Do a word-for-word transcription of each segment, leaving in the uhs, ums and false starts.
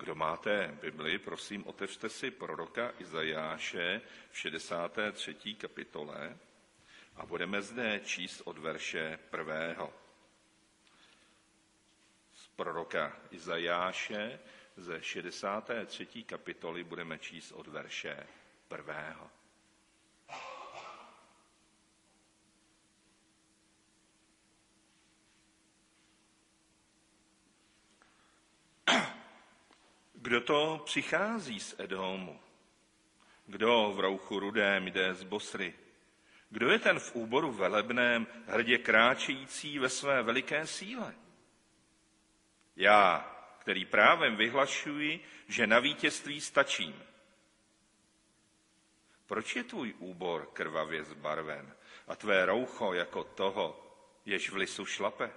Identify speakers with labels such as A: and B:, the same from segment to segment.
A: Kdo máte Bibli, prosím, otevřte si proroka Izajáše v šedesáté třetí kapitole a budeme zde číst od verše prvého. Z proroka Izajáše ze šedesáté třetí kapitoly budeme číst od verše prvého. Kdo to přichází z Edomu? Kdo v rouchu rudém jde z Bosry? Kdo je ten v úboru velebném, hrdě kráčející ve své veliké síle? Já, který právem vyhlašuji, že na vítězství stačím. Proč je tvůj úbor krvavě zbarven a tvé roucho jako toho, jež v lisu šlape?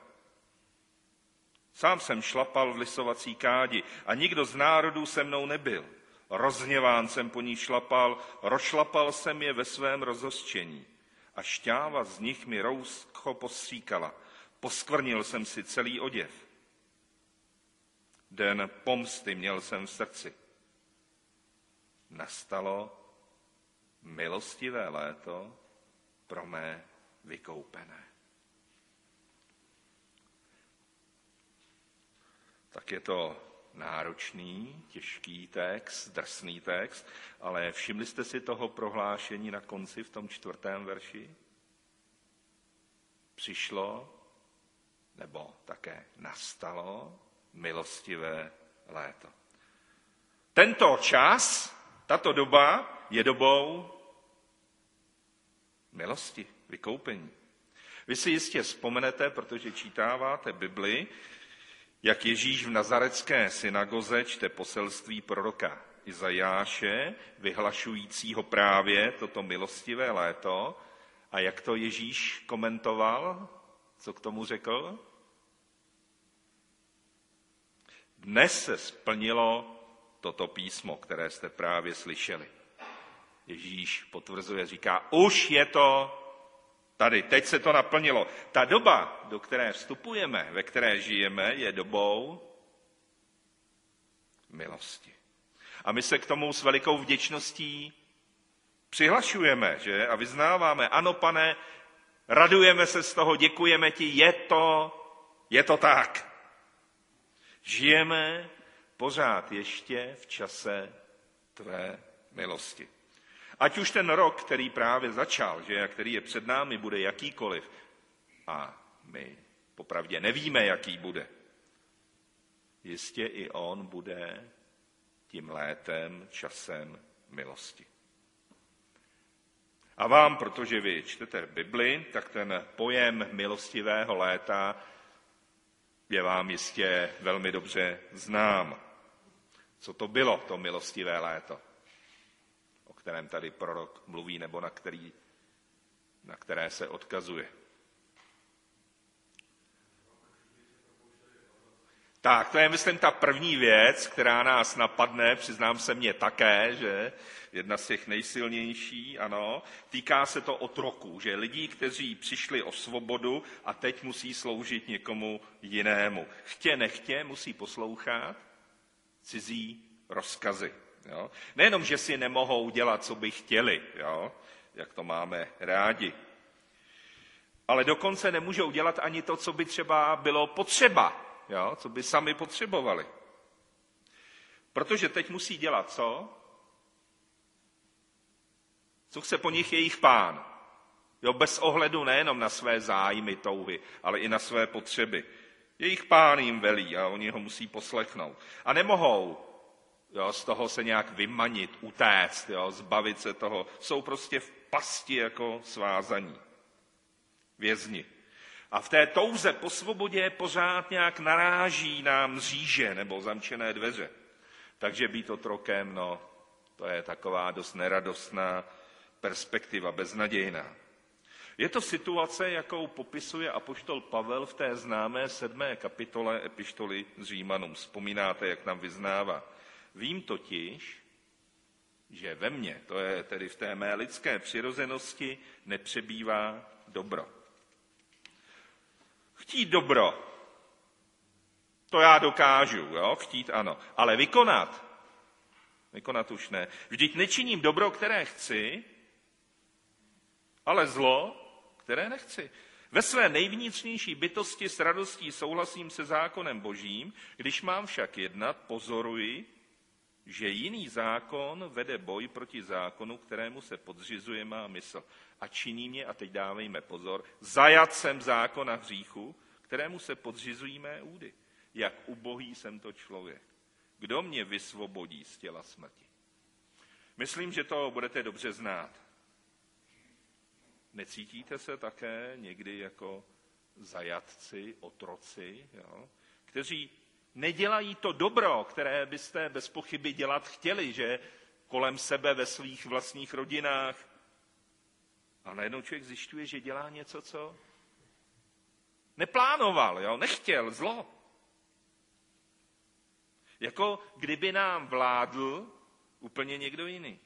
A: Sám jsem šlapal v lisovací kádi a nikdo z národů se mnou nebyl. Rozhněván jsem po ní šlapal, rozšlapal jsem je ve svém rozhořčení a šťáva z nich mi roucho postříkala. Poskvrnil jsem si celý oděv. Den pomsty měl jsem v srdci. Nastalo milostivé léto pro mé vykoupené. Tak je to náročný, těžký text, drsný text, ale všimli jste si toho prohlášení na konci v tom čtvrtém verši? Přišlo, nebo také nastalo milostivé léto. Tento čas, tato doba je dobou milosti, vykoupení. Vy si jistě vzpomenete, protože čítáváte Bibli, jak Ježíš v nazarecké synagoze čte poselství proroka Izajáše, vyhlašujícího právě toto milostivé léto. A jak to Ježíš komentoval? Co k tomu řekl? Dnes se splnilo toto písmo, které jste právě slyšeli. Ježíš potvrzuje, říká, už je to tady, teď se to naplnilo. Ta doba, do které vstupujeme, ve které žijeme, je dobou milosti. A my se k tomu s velikou vděčností přihlašujeme, že? A vyznáváme, ano, Pane, radujeme se z toho, děkujeme ti, je to, je to tak. Žijeme pořád ještě v čase tvé milosti. Ať už ten rok, který právě začal, že, a který je před námi, bude jakýkoliv, a my popravdě nevíme, jaký bude, jistě i on bude tím létem, časem milosti. A vám, protože vy čtete Bibli, tak ten pojem milostivého léta je vám jistě velmi dobře znám. Co to bylo, to milostivé léto, o kterém tady prorok mluví, nebo na, který, na které se odkazuje? Tak, to je, myslím, ta první věc, která nás napadne, přiznám se mně také, že jedna z těch nejsilnější, ano, týká se to otroků, že lidí, kteří přišli o svobodu a teď musí sloužit někomu jinému. Chtě, nechtě musí poslouchat cizí rozkazy. Jo? Nejenom, že si nemohou dělat, co by chtěli, jo? Jak to máme rádi, ale dokonce nemůžou dělat ani to, co by třeba bylo potřeba, jo? Co by sami potřebovali. Protože teď musí dělat co? Co chce po nich jejich pán. Jo? Bez ohledu nejenom na své zájmy, touhy, ale i na své potřeby. Jejich pán jim velí a oni ho musí poslechnout. A nemohou jo, z toho se nějak vymanit, utéct, jo, zbavit se toho. Jsou prostě v pasti jako svázaní. Vězni. A v té touze po svobodě pořád nějak naráží na mříže nebo zamčené dveře. Takže být otrokem, no, to je taková dost neradostná perspektiva, beznadějná. Je to situace, jakou popisuje apoštol Pavel v té známé sedmé kapitole epištoly z Římanům. Vzpomínáte, jak nám vyznává. Vím totiž, že ve mně, to je tedy v té mé lidské přirozenosti, nepřebývá dobro. Chtít dobro To já dokážu, jo? Chtít ano. Ale vykonat, vykonat už ne. Vždyť nečiním dobro, které chci, ale zlo, které nechci. Ve své nejvnitřnější bytosti s radostí souhlasím se zákonem Božím, když mám však jednat, pozoruji, že jiný zákon vede boj proti zákonu, kterému se podřizuje má mysl. A činí mě, a teď dávejme pozor, zajatcem zákona hříchu, kterému se podřizují mé údy. Jak ubohý jsem to člověk. Kdo mě vysvobodí z těla smrti? Myslím, že to budete dobře znát. Necítíte se také někdy jako zajatci, otroci, jo? Kteří nedělají to dobro, které byste bez pochyby dělat chtěli, že kolem sebe ve svých vlastních rodinách. A najednou člověk zjišťuje, že dělá něco, co neplánoval, jo? Nechtěl, zlo. Jako kdyby nám vládl úplně někdo jiný.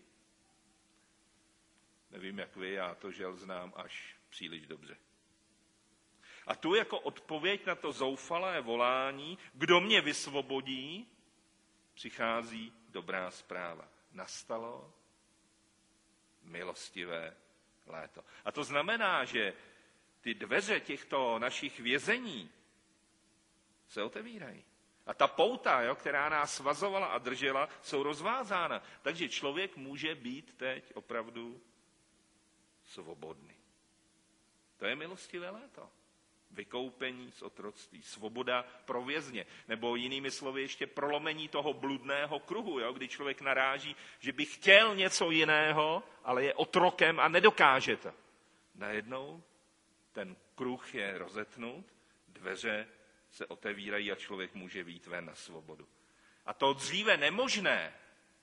A: Nevím, jak vy, já to žel znám až příliš dobře. A tu jako odpověď na to zoufalé volání, kdo mě vysvobodí, přichází dobrá zpráva. Nastalo milostivé léto. A to znamená, že ty dveře těchto našich vězení se otevírají. A ta pouta, jo, která nás svazovala a držela, jsou rozvázána. Takže člověk může být teď opravdu svobodný. To je milostivé léto. Vykoupení z otroctví, svoboda pro vězně, nebo jinými slovy ještě prolomení toho bludného kruhu, jo, kdy člověk naráží, že by chtěl něco jiného, ale je otrokem a nedokáže to. Najednou ten kruh je rozetnut, dveře se otevírají a člověk může vyjít ven na svobodu. A to dříve nemožné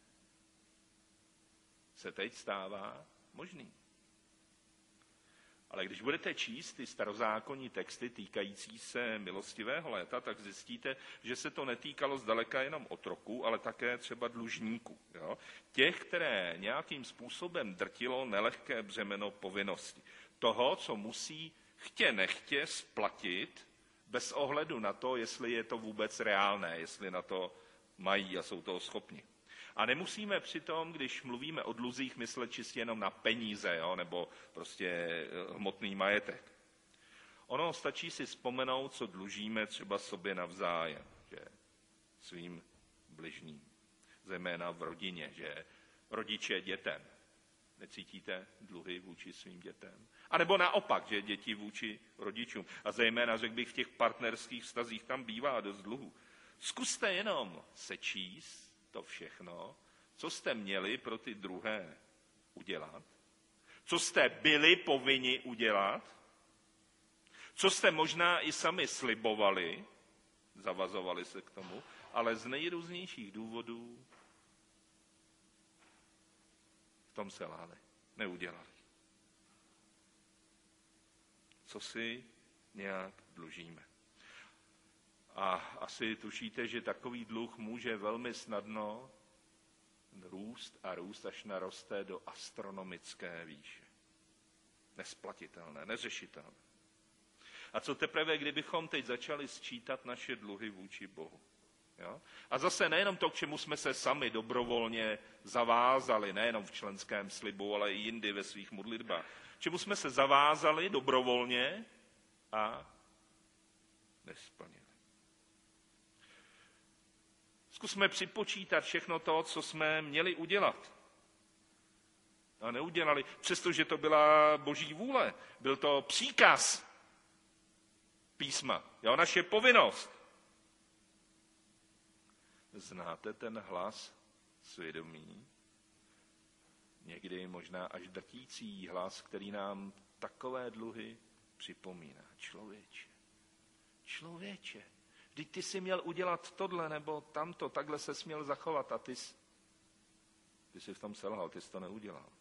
A: se teď stává možným. Ale když budete číst ty starozákonní texty týkající se milostivého léta, tak zjistíte, že se to netýkalo zdaleka jenom otroků, ale také třeba dlužníků. Jo? Těch, které nějakým způsobem drtilo nelehké břemeno povinnosti. Toho, co musí chtě nechtě splatit, bez ohledu na to, jestli je to vůbec reálné, jestli na to mají a jsou toho schopni. A nemusíme přitom, když mluvíme o dluzích, myslet čistě jenom na peníze, jo, nebo prostě hmotný majetek. Ono stačí si vzpomenout, co dlužíme třeba sobě navzájem, že svým bližním, zejména v rodině, že rodiče dětem. Necítíte dluhy vůči svým dětem? A nebo naopak, že děti vůči rodičům. A zejména, řekl bych, v těch partnerských vztazích tam bývá dost dluhů. Zkuste jenom sečíst to všechno, co jste měli pro ty druhé udělat, co jste byli povinni udělat, co jste možná i sami slibovali, zavazovali se k tomu, ale z nejrůznějších důvodů v tom selhali, neudělali. Co si nějak dlužíme. A asi tušíte, že takový dluh může velmi snadno růst a růst, až naroste do astronomické výše. Nesplatitelné, neřešitelné. A co teprve, kdybychom teď začali sčítat naše dluhy vůči Bohu? Jo? A zase nejenom to, k čemu jsme se sami dobrovolně zavázali, nejenom v členském slibu, ale i jindy ve svých modlitbách. Čemu jsme se zavázali dobrovolně a nesplnili. Zkusme připočítat všechno to, co jsme měli udělat. A neudělali, přestože to byla Boží vůle. Byl to příkaz písma. Jo, naše povinnost. Znáte ten hlas svědomí? Někdy možná až drtící hlas, který nám takové dluhy připomíná. Člověče, člověče, vždyť ty jsi měl udělat tohle nebo tamto, takhle se směl zachovat a ty jsi, ty jsi v tom selhal, ty jsi to neudělal.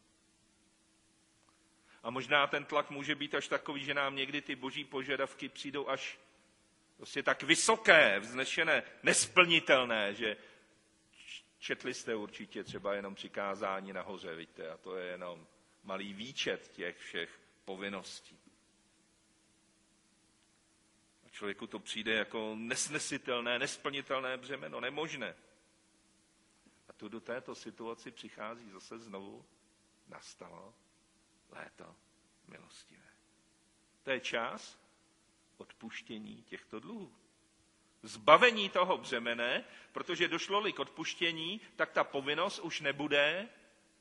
A: A možná ten tlak může být až takový, že nám někdy ty boží požadavky přijdou až prostě tak vysoké, vznešené, nesplnitelné, že četli jste určitě třeba jenom přikázání nahoře, víte, a to je jenom malý výčet těch všech povinností. A Člověku to přijde jako nesnesitelné, nesplnitelné břemeno, nemožné. A tu do této situaci přichází zase znovu, nastalo léto milostivé. To je čas odpuštění těchto dluhů. Zbavení toho břemene, protože došlo-li k odpuštění, tak ta povinnost už nebude,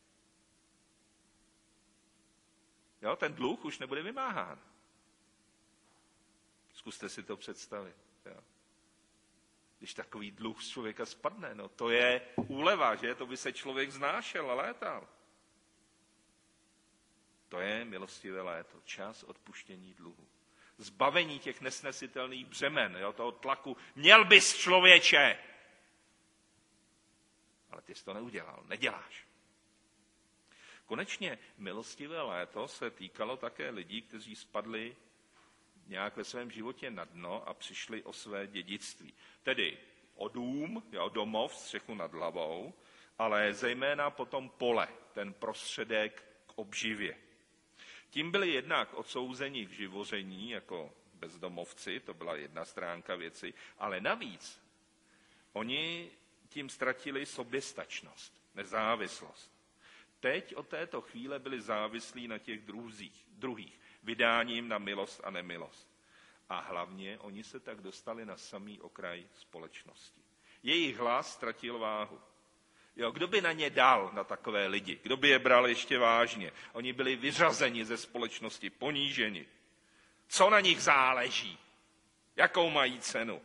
A: jo, ten dluh už nebude vymáhán. Zkuste si to představit. Jo. Když takový dluh z člověka spadne, no to je úleva, že? To by se člověk znášel a létal. To je milostivé léto, čas odpuštění dluhu. Zbavení těch nesnesitelných břemen, jo, toho tlaku. Měl bys, člověče! Ale ty jsi to neudělal, neděláš. Konečně milostivé léto se týkalo také lidí, kteří spadli nějak ve svém životě na dno a přišli o své dědictví. Tedy o dům, o domov, střechu nad hlavou, ale zejména potom pole, ten prostředek k obživě. Tím byli jednak odsouzeni k živoření jako bezdomovci, to byla jedna stránka věci, ale navíc oni tím ztratili soběstačnost, nezávislost. Teď od této chvíle byli závislí na těch druzích, druhých, vydáním na milost a nemilost. A hlavně oni se tak dostali na samý okraj společnosti. Jejich hlas ztratil váhu. Jo, kdo by na ně dal, na takové lidi? Kdo by je bral ještě vážně? Oni byli vyřazeni ze společnosti, poníženi. Co na nich záleží? Jakou mají cenu?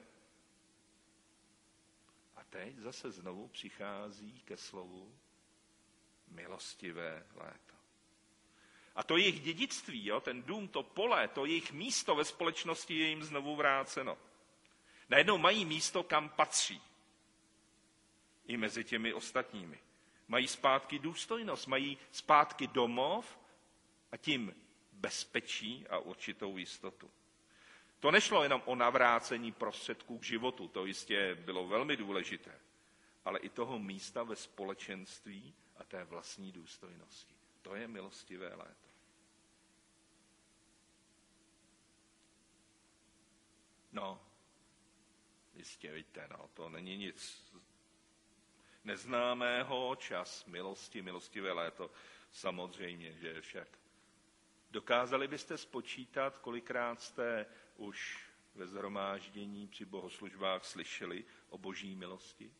A: A teď zase znovu přichází ke slovu milostivé léto. A to jejich dědictví, jo, ten dům, to pole, to jejich místo ve společnosti je jim znovu vráceno. Najednou mají místo, kam patří. I mezi těmi ostatními. Mají zpátky důstojnost, mají zpátky domov a tím bezpečí a určitou jistotu. To nešlo jenom o navrácení prostředků k životu, to jistě bylo velmi důležité, ale i toho místa ve společenství a té vlastní důstojnosti. To je milostivé léto. No, jistě víte, no, to není nic neznámého, čas milosti, milostivé léto, samozřejmě, že však. Dokázali byste spočítat, kolikrát jste už ve shromáždění při bohoslužbách slyšeli o boží milosti?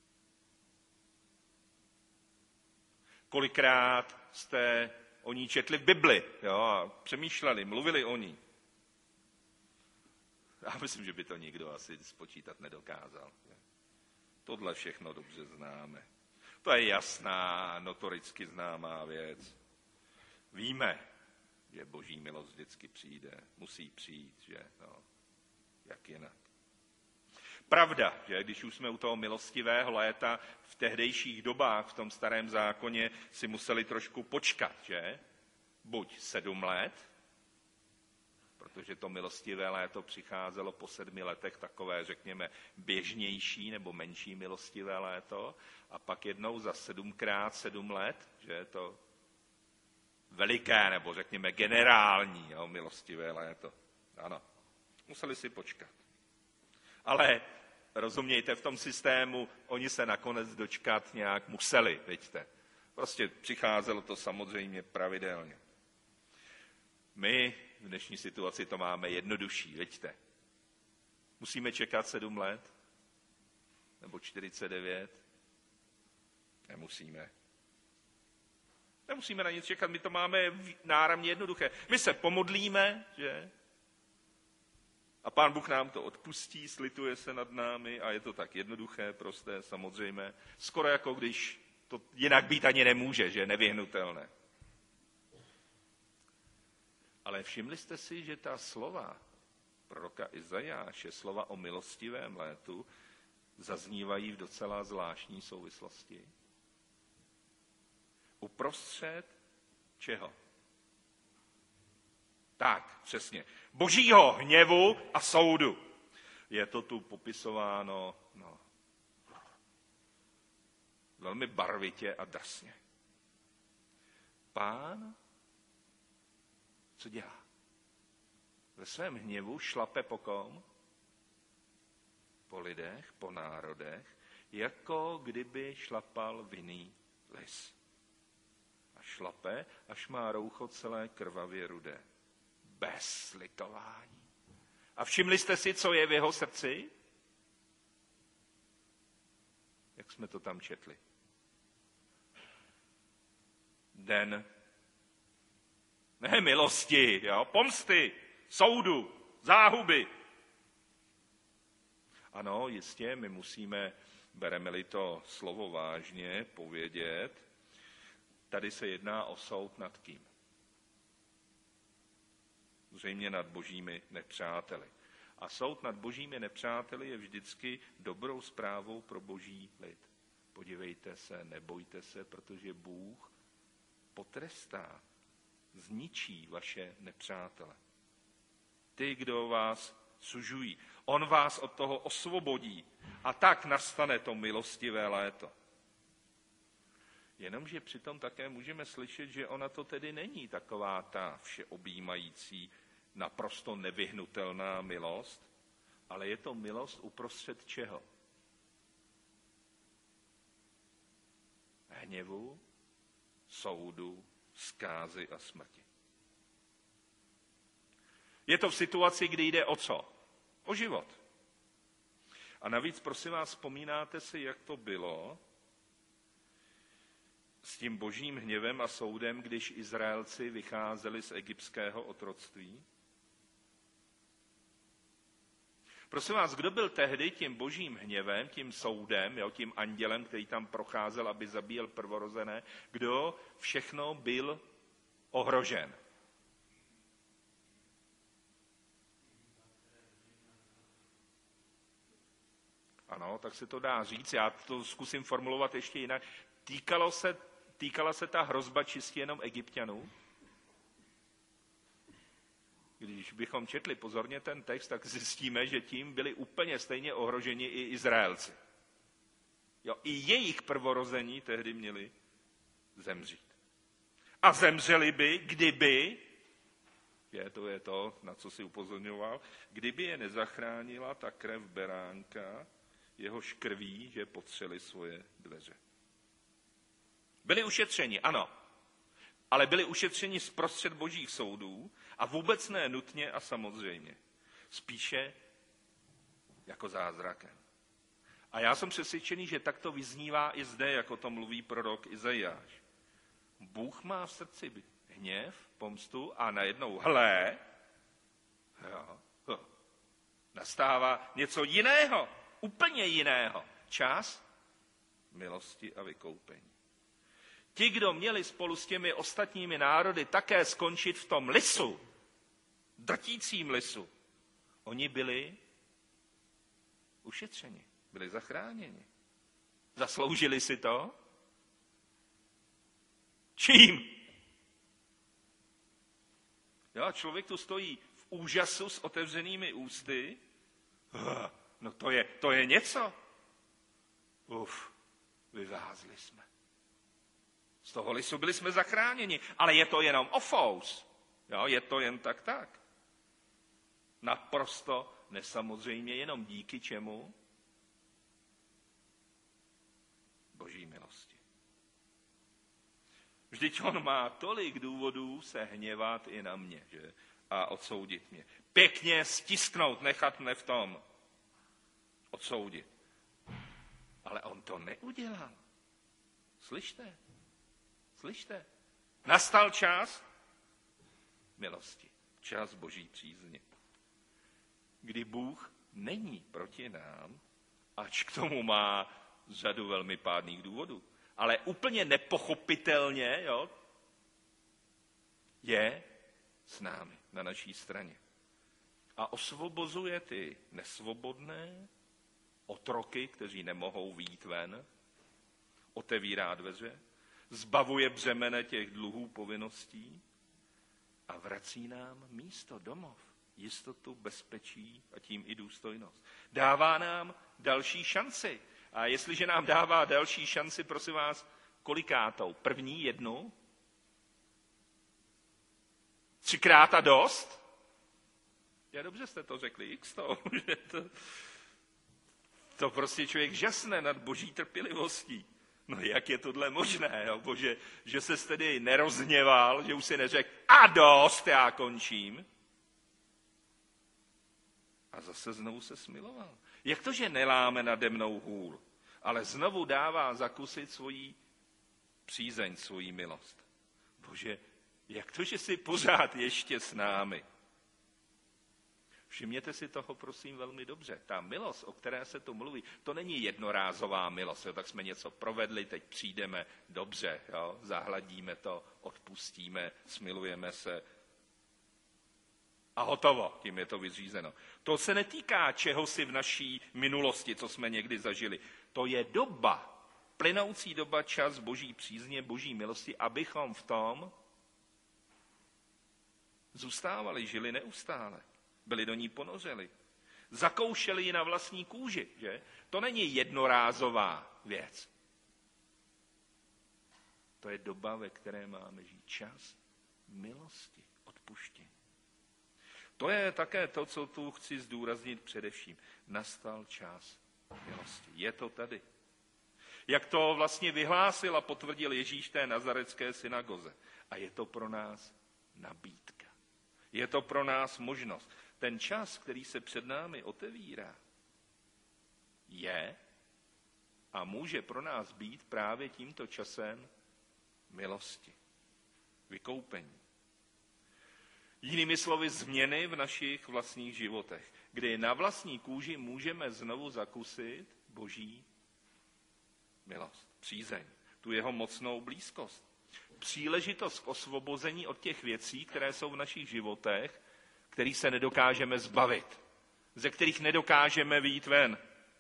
A: Kolikrát jste o ní četli v Bibli, jo, a přemýšleli, mluvili o ní? Já myslím, že by to nikdo asi spočítat nedokázal. Tohle všechno dobře známe. To je jasná, notoricky známá věc. Víme, že boží milost vždycky přijde. Musí přijít, že? No, jak jinak. Pravda, že když už jsme u toho milostivého léta, v tehdejších dobách, v tom starém zákoně, si museli trošku počkat, že? Buď sedm let, protože to milostivé léto přicházelo po sedmi letech, takové, řekněme, běžnější nebo menší milostivé léto, a pak jednou za sedmkrát sedm let, že je to veliké, nebo řekněme generální, jo, milostivé léto. Ano, museli si počkat. Ale rozumějte, v tom systému oni se nakonec dočkat nějak museli, vidíte. Prostě přicházelo to samozřejmě pravidelně. My v dnešní situaci to máme jednodušší, vidíte. Musíme čekat sedm let? Nebo čtyřicet devět? Nemusíme. Nemusíme na nic čekat, my to máme náramně jednoduché. My se pomodlíme, že? A Pán Bůh nám to odpustí, slituje se nad námi a je to tak jednoduché, prosté, samozřejmě. Skoro jako když to jinak být ani nemůže, že? Nevyhnutelné. Ale všimli jste si, že ta slova proroka Izajáše, slova o milostivém létu, zaznívají v docela zvláštní souvislosti. Uprostřed čeho? Tak, přesně. Božího hněvu a soudu. Je to tu popisováno no, velmi barvitě a drsně. Pán co dělá? Ve svém hněvu šlape po kom? po lidech, po národech, jako kdyby šlapal vinný lis. A šlape, až má roucho celé krvavě rudé. Bez slitování. A všimli jste si, co je v jeho srdci? Jak jsme to tam četli? Den ne milosti, jo? Pomsty, soudu, záhuby. Ano, jistě, my musíme, bereme-li to slovo vážně, povědět, tady se jedná o soud nad kým? Zřejmě nad božími nepřáteli. A soud nad božími nepřáteli je vždycky dobrou zprávou pro boží lid. Podívejte se, nebojte se, protože Bůh potrestá, zničí vaše nepřátele. Ty, kdo vás sužují. On vás od toho osvobodí. A tak nastane to milostivé léto. Jenomže přitom také můžeme slyšet, že ona to tedy není taková ta všeobjímající, naprosto nevyhnutelná milost, ale je to milost uprostřed čeho? Hněvu, soudu, zkázy a smrti. Je to v situaci, kdy jde o co? O život. A navíc, prosím vás, vzpomínáte si, jak to bylo s tím božím hněvem a soudem, když Izraelci vycházeli z egyptského otroctví? Prosím vás, kdo byl tehdy tím božím hněvem, tím soudem, jo, tím andělem, který tam procházel, aby zabíjel prvorozené, kdo všechno byl ohrožen? Ano, tak se to dá říct, já to zkusím formulovat ještě jinak. Týkalo se, týkala se ta hrozba čistě jenom Egypťanů? Když bychom četli pozorně ten text, tak zjistíme, že tím byli úplně stejně ohroženi i Izraelci. Jo, i jejich prvorození tehdy měli zemřít. A zemřeli by, kdyby, je to je to, na co si upozorňoval, kdyby je nezachránila ta krev beránka, jehož krví, že potřeli svoje dveře. Byli ušetřeni, ano, ale byli ušetřeni zprostřed božích soudů a vůbec ne nutně a samozřejmě. Spíše jako zázrakem. A já jsem přesvědčený, že tak to vyznívá i zde, jako to mluví prorok Izajáš. Bůh má v srdci hněv, pomstu a najednou hle, jo, jo, nastává něco jiného, úplně jiného. Čas milosti a vykoupení. Ti, kdo měli spolu s těmi ostatními národy také skončit v tom lisu, drtícím lisu, oni byli ušetřeni, byli zachráněni. Zasloužili si to? Čím? Jo, člověk tu stojí v úžasu s otevřenými ústy. No to je, to je něco. Uf, vyvázli jsme. Z toho lisu byli jsme zachráněni, ale je to jenom ofous. Jo, je to jen tak tak. Naprosto nesamozřejmě jenom díky čemu? Boží milosti. Vždyť on má tolik důvodů se hněvat i na mě, že? A odsoudit mě. Pěkně stisknout, nechat mne v tom. Odsoudit. Ale on to neudělal. Slyšte? Slyšte? Nastal čas milosti. Čas boží přízně. Kdy Bůh není proti nám, ač k tomu má řadu velmi pádných důvodů. Ale úplně nepochopitelně, jo, je s námi, na naší straně. A osvobozuje ty nesvobodné, otroky, kteří nemohou vyjít ven, otevírá dveře, zbavuje břemene těch dluhů, povinností a vrací nám místo, domov, jistotu, bezpečí a tím i důstojnost. Dává nám další šanci. A jestliže nám dává další šanci, prosím vás, kolikátou? První, jednu? Třikrát a dost? Já dobře jste to řekli, x to. to... To prostě člověk žasne nad boží trpělivostí. No jak je tohle možné, jo? Bože, že ses tedy nerozhněval, že už si neřekl, a dost, já končím. A zase znovu se smiloval. Jak to, že neláme nade mnou hůl, ale znovu dává zakusit svoji přízeň, svoji milost. Bože, jak to, že jsi pořád ještě s námi? Všimněte si toho, prosím, velmi dobře. Ta milost, o které se tu mluví, to není jednorázová milost. Jo? Tak jsme něco provedli, teď přijdeme, dobře, jo? Zahladíme to, odpustíme, smilujeme se a hotovo, tím je to vyřízeno. To se netýká čehosi v naší minulosti, co jsme někdy zažili. To je doba, plynoucí doba, čas boží přízně, boží milosti, abychom v tom zůstávali, žili neustále. Byli do ní ponořili. Zakoušeli ji na vlastní kůži, že? To není jednorázová věc. To je doba, ve které máme žít čas milosti, odpuštění. To je také to, co tu chci zdůraznit především. Nastal čas milosti. Je to tady. Jak to vlastně vyhlásil a potvrdil Ježíš té nazarecké synagoze. A je to pro nás nabídka. Je to pro nás možnost. Ten čas, který se před námi otevírá, je a může pro nás být právě tímto časem milosti, vykoupení. Jinými slovy změny v našich vlastních životech, kdy na vlastní kůži můžeme znovu zakusit boží milost, přízeň, tu jeho mocnou blízkost. Příležitost k osvobození od těch věcí, které jsou v našich životech, kterých se nedokážeme zbavit, ze kterých nedokážeme vyjít ven,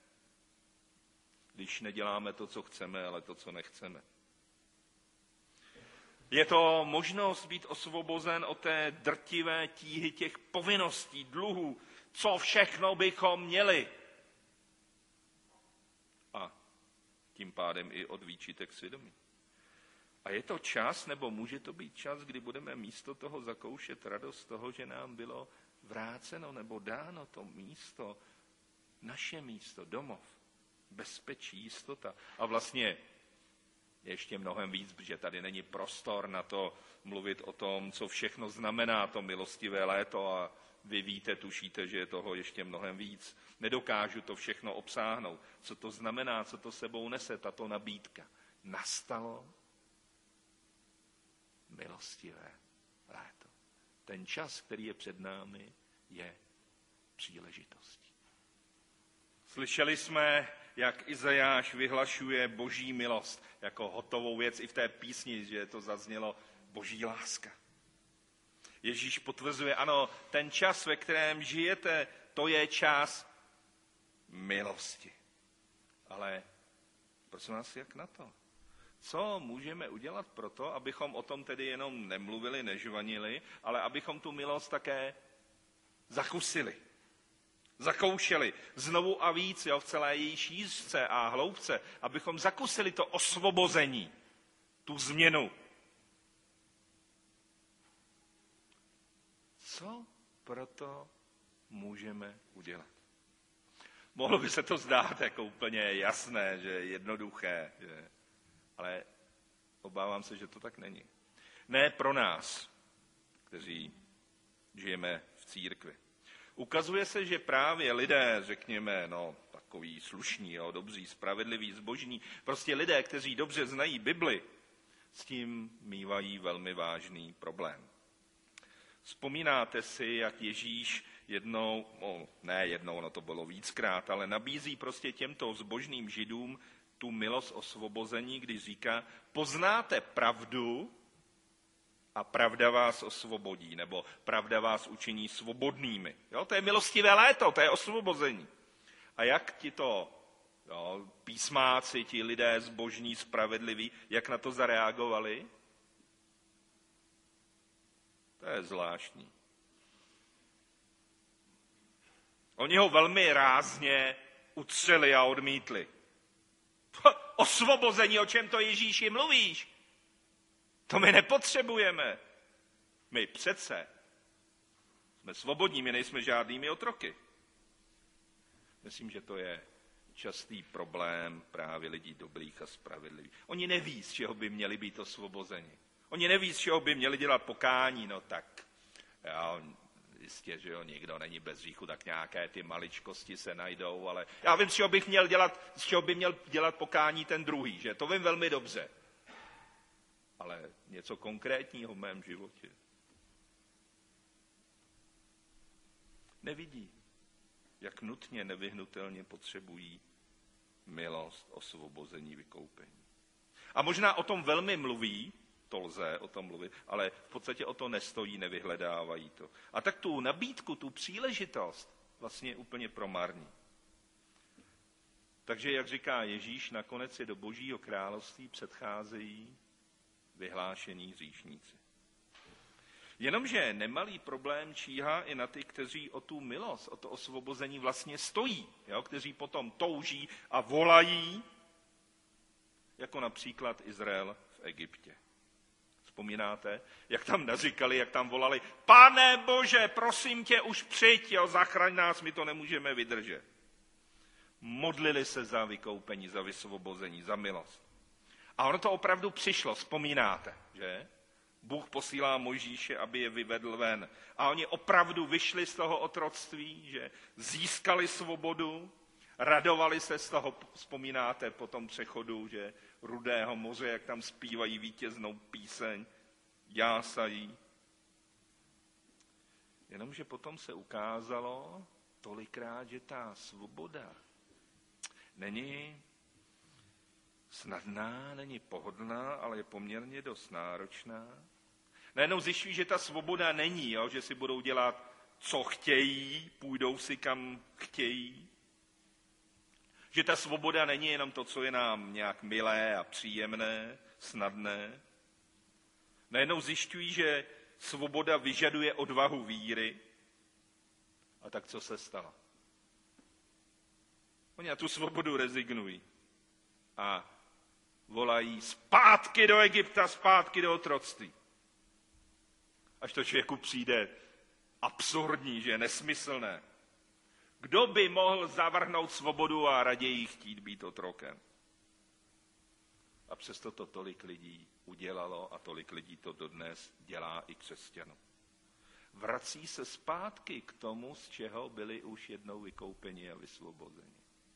A: když neděláme to, co chceme, ale to, co nechceme. Je to možnost být osvobozen od té drtivé tíhy těch povinností, dluhů, co všechno bychom měli. A tím pádem i od výčitek svědomí. A je to čas, nebo může to být čas, kdy budeme místo toho zakoušet radost toho, že nám bylo vráceno nebo dáno to místo, naše místo, domov, bezpečí, jistota. A vlastně ještě mnohem víc, protože tady není prostor na to mluvit o tom, co všechno znamená to milostivé léto a vy víte, tušíte, že je toho ještě mnohem víc. Nedokážu to všechno obsáhnout. Co to znamená, co to sebou nese, tato nabídka. Nastalo milostivé léto. Ten čas, který je před námi, je příležitostí. Slyšeli jsme, jak Izajáš vyhlašuje boží milost jako hotovou věc i v té písni, že to zaznělo boží láska. Ježíš potvrzuje, ano, ten čas, ve kterém žijete, to je čas milosti. Ale prosím vás, jak na to? Co můžeme udělat pro to, abychom o tom tedy jenom nemluvili, nežvanili, ale abychom tu milost také zakusili, zakoušeli znovu a víc, jo, v celé její šířce a hloubce, abychom zakusili to osvobození, tu změnu. Co proto můžeme udělat? Mohlo by se to zdát jako úplně jasné, že jednoduché, že... ale obávám se, že to tak není. Ne pro nás, kteří žijeme v církvi. Ukazuje se, že právě lidé, řekněme, no, takový slušní, jo, dobří, spravedliví, zbožní, prostě lidé, kteří dobře znají Bibli, s tím mívají velmi vážný problém. Vzpomínáte si, jak Ježíš jednou, no, ne jednou, no to bylo víckrát, ale nabízí prostě těmto zbožným Židům tu milost osvobození, když říká, poznáte pravdu a pravda vás osvobodí, nebo pravda vás učiní svobodnými. Jo, to je milostivé léto, to je osvobození. A jak ti to jo, písmáci, ti lidé zbožní, spravedliví, jak na to zareagovali? To je zvláštní. Oni ho velmi rázně utřeli a odmítli. Osvobození, o čem to Ježíši mluvíš? To my nepotřebujeme. My přece jsme svobodní, my nejsme žádnými otroky. Myslím, že to je častý problém právě lidí dobrých a spravedlivých. Oni neví, z čeho by měli být osvobozeni. Oni neví, z čeho by měli dělat pokání, no tak já, jistě, že jo, nikdo není bez hříchu, tak nějaké ty maličkosti se najdou, ale já vím, z čeho bych měl dělat, z čeho by měl dělat pokání ten druhý, že to vím velmi dobře. Ale něco konkrétního v mém životě nevidí, jak nutně, nevyhnutelně potřebují milost, osvobození, vykoupení. A možná o tom velmi mluví, to lze o tom mluvit, ale v podstatě o to nestojí, nevyhledávají to. A tak tu nabídku, tu příležitost vlastně úplně promarní. Takže, jak říká Ježíš, nakonec je do Božího království předcházejí vyhlášení hříšníci. Jenomže nemalý problém číhá i na ty, kteří o tu milost, o to osvobození vlastně stojí, jo? Kteří potom touží a volají, jako například Izrael v Egyptě. Vzpomínáte, jak tam naříkali, jak tam volali, Pane Bože, prosím tě, už přijď, jo, zachraň nás, my to nemůžeme vydržet. Modlili se za vykoupení, za vysvobození, za milost. A ono to opravdu přišlo, vzpomínáte, že? Bůh posílá Mojžíše, aby je vyvedl ven. A oni opravdu vyšli z toho otroctví, že získali svobodu, radovali se z toho, vzpomínáte po tom přechodu, že Rudého moře, jak tam zpívají vítěznou píseň, jásají. Jenomže potom se ukázalo tolikrát, že ta svoboda není snadná, není pohodlná, ale je poměrně dost náročná. Najednou zjišťují, že ta svoboda není, jo? Že si budou dělat, co chtějí, půjdou si kam chtějí. Že ta svoboda není jenom to, co je nám nějak milé a příjemné, snadné. Najednou zjišťují, že svoboda vyžaduje odvahu víry. A tak co se stalo? Oni na tu svobodu rezignují a volají zpátky do Egypta, zpátky do otroctví. Až to člověku přijde absurdní, že je nesmyslné. Kdo by mohl zavrhnout svobodu a raději chtít být otrokem? A přesto to tolik lidí udělalo a tolik lidí to dodnes dělá i křesťanů. Vrací se zpátky k tomu, z čeho byli už jednou vykoupeni a vysvobozeni.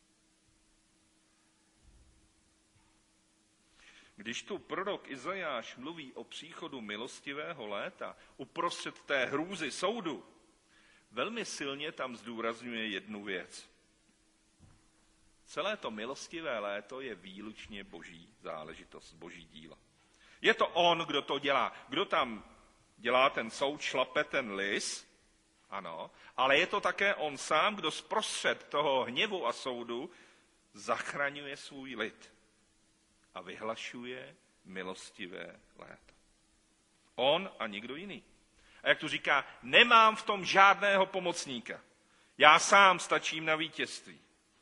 A: Když tu prorok Izajáš mluví o příchodu milostivého léta uprostřed té hrůzy soudu, velmi silně tam zdůrazňuje jednu věc. Celé to milostivé léto je výlučně boží záležitost, boží dílo. Je to on, kdo to dělá. Kdo tam dělá ten soud, šlape ten lis, ano, ale je to také on sám, kdo zprostřed toho hněvu a soudu zachraňuje svůj lid a vyhlašuje milostivé léto. On a nikdo jiný. A jak tu říká, nemám v tom žádného pomocníka. Já sám stačím na vítězství.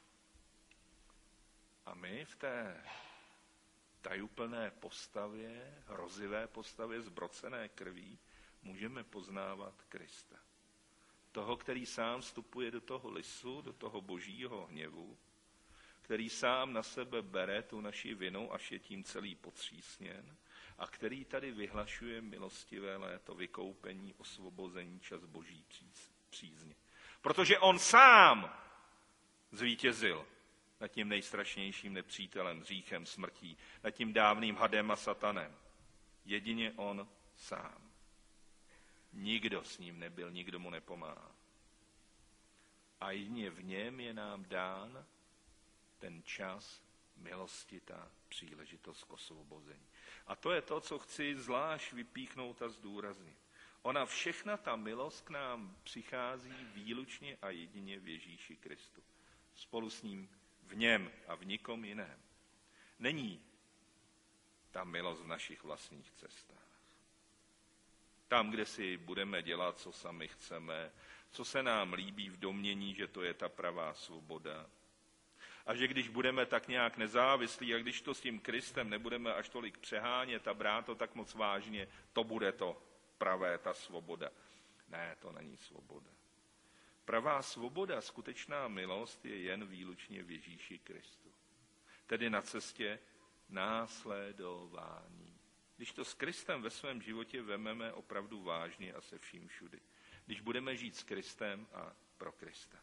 A: A my v té tajuplné postavě, hrozivé postavě zbrocené krví, můžeme poznávat Krista. Toho, který sám vstupuje do toho lisu, do toho božího hněvu, který sám na sebe bere tu naši vinu, až je tím celý potřísněn, a který tady vyhlašuje milostivé léto, vykoupení, osvobození, čas boží přízně. Protože on sám zvítězil nad tím nejstrašnějším nepřítelem, hříchem, smrtí, nad tím dávným hadem a satanem. Jedině on sám. Nikdo s ním nebyl, nikdo mu nepomáhá. A jedině v něm je nám dán ten čas milosti, ta příležitost k osvobození. A to je to, co chci zvlášť vypíchnout a zdůraznit. Ona všechna ta milost k nám přichází výlučně a jedině v Ježíši Kristu. Spolu s ním v něm a v nikom jiném. Není ta milost v našich vlastních cestách. Tam, kde si budeme dělat, co sami chceme, co se nám líbí v domnění, že to je ta pravá svoboda. A že když budeme tak nějak nezávislí a když to s tím Kristem nebudeme až tolik přehánět a brát to tak moc vážně, to bude to pravé, ta svoboda. Ne, to není svoboda. Pravá svoboda, skutečná milost je jen výlučně v Ježíši Kristu. Tedy na cestě následování. Když to s Kristem ve svém životě vememe opravdu vážně a se vším všudy. Když budeme žít s Kristem a pro Krista.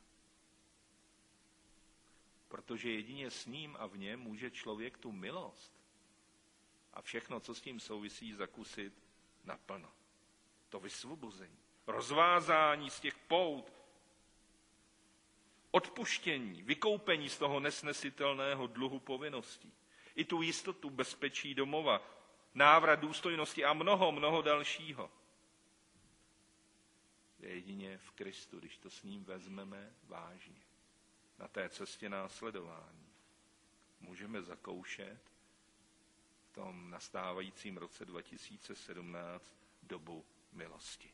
A: Protože jedině s ním a v něm může člověk tu milost a všechno, co s tím souvisí, zakusit naplno. To vysvobození, rozvázání z těch pout, odpuštění, vykoupení z toho nesnesitelného dluhu povinností. I tu jistotu bezpečí domova, návrat důstojnosti a mnoho, mnoho dalšího. Je jedině v Kristu, když to s ním vezmeme vážně. Na té cestě následování můžeme zakoušet v tom nastávajícím roce dva tisíce sedmnáct dobu milosti.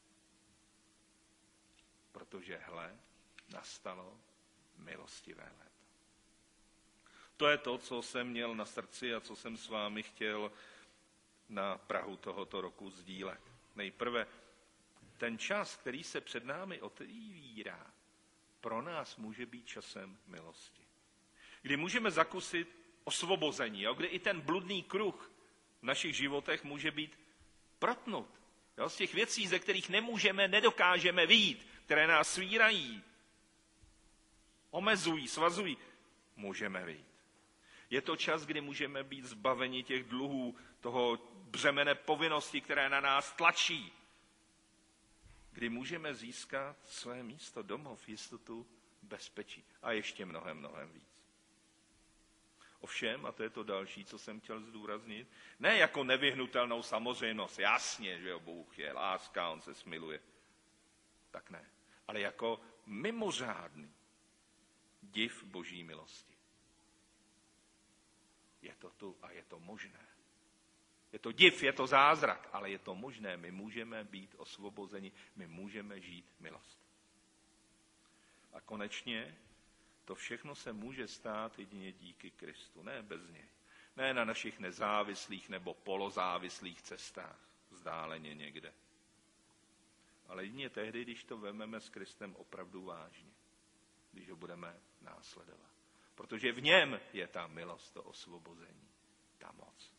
A: Protože hle, nastalo milostivé léto. To je to, co jsem měl na srdci a co jsem s vámi chtěl na prahu tohoto roku sdílet. Nejprve ten čas, který se před námi otevírá, pro nás může být časem milosti. Kdy můžeme zakusit osvobození, jo? Kdy i ten bludný kruh v našich životech může být protnut. Jo? Z těch věcí, ze kterých nemůžeme, nedokážeme vyjít, které nás svírají, omezují, svazují, můžeme vyjít. Je to čas, kdy můžeme být zbaveni těch dluhů, toho břemene povinnosti, které na nás tlačí. Kdy můžeme získat své místo, domov, jistotu, bezpečí. A ještě mnohem, mnohem víc. Ovšem, a to je to další, co jsem chtěl zdůraznit, ne jako nevyhnutelnou samozřejmost, jasně, že jo, Bůh je láska, on se smiluje. Tak ne. Ale jako mimořádný div Boží milosti. Je to tu a je to možné. Je to div, je to zázrak, ale je to možné. My můžeme být osvobozeni, my můžeme žít milost. A konečně to všechno se může stát jedině díky Kristu, ne bez něj. Ne na našich nezávislých nebo polozávislých cestách, vzdáleně někde. Ale jedině tehdy, když to vememe s Kristem opravdu vážně. Když ho budeme následovat. Protože v něm je ta milost, to osvobození, ta moc.